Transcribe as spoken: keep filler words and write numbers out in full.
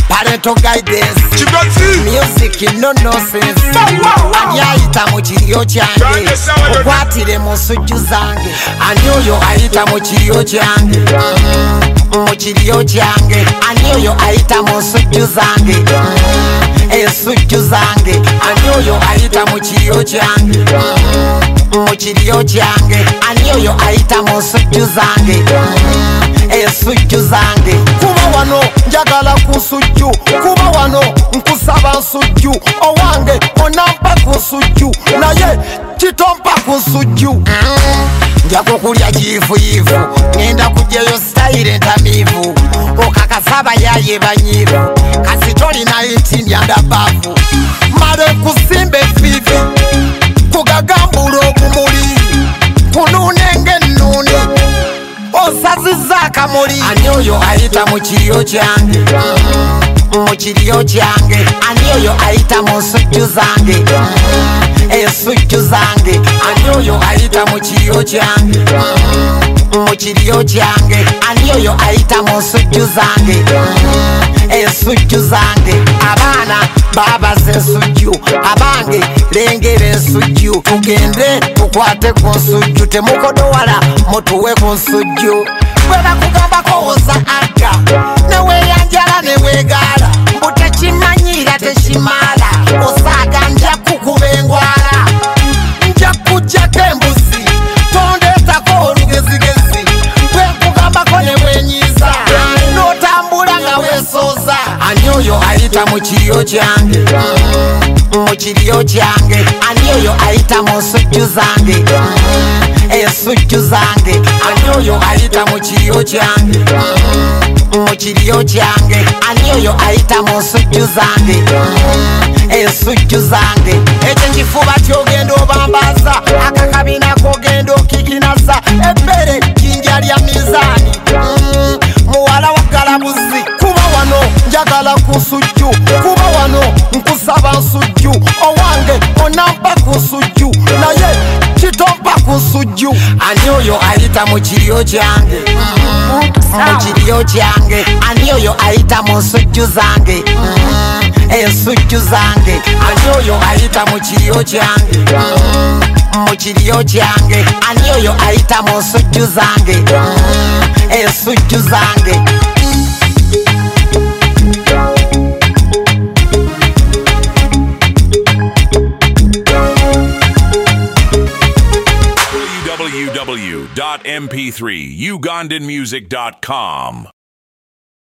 parental guidance, music no nonsense. Anyayita mu kiryo kyange okwatire mu nsujju zange. Ani oyo ayita mu kiryo kyange mu kiryo kyange. Ani oyo ayita mu nsujju zange ensujju zange. Ani oyo ayita mu kiryo kyange mu kiryo kyange. Ani oyo ayita mu nsujju zange ensujju zange. Kuba wano njagala ku nsujju, kuba wano nkusaba nsujju. Owange onampa ku nsujju naye kitompa ku nsujju. Nja kukulya kiifuyifu ngenda kujjayo sitayire ntamiivu. Okakasaba yaye banyiivu kasi tolina eighteen yandabavu. Male kusimba efiifi kugagambula obumuli kunuune ng'ennuuni osaziza akamuli. Ani oyo ayita mu kiryo kyange mu kiryo kyange. Ani oyo ayita mu nsujju zange ensujju zange. Ani oyo ayita mu kiryo kyange mu kiryo kyange. Ani oyo ayita mu nsujju zange ensujju zange. Abaana babaze ensujju, abange lengera ensujju. Tugende tukwate ku nsujju, temukodowala mutuwe ku nsujju. Bwe bakugambako oza agga neweyanjala neweegaala mbu tekimanyira tekimala. Osaaga nja kukuba engwala, nja kujjako embuzi tondeetako olugezigezi. Bwe nkugambako ne bwenyiiza n'otambula nga weesooza. Ani oyo ayita mu kiryo kyange mu kiryo kyange. Ani oyo ayita mu nsujju zange ensujju zange. Ani oyo ayita mu kiryo kyange mu kiryo kyange. Ani oyo ayita mu nsujju zange ensujju zange. Ekyo nkifuba kyogenda obambaza, akakabina kogenda okikinaza. Ebbere kinja lya mizaani muwala wa galabuzi. Kuba wano njagala ku nsujju, kuba wano nkusaba nsujju. Owange onampa ku nsujju naye kitompa ku nsujju. Ani oyo ayita mu kiryo kyange mu kiryo kyange. Ani oyo ayita mu nsujju zange ensujju zange. Ani oyo ayita mu kiryo kyange mu kiryo kyange. Ani oyo ayita mu nsujju zange ensujju zange. w w w dot m p three ugandan music dot com